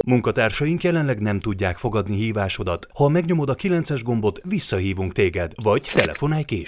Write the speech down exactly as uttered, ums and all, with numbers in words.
Munkatársaink jelenleg nem tudják fogadni hívásodat. Ha megnyomod a kilences gombot, visszahívunk téged, vagy telefonálj később.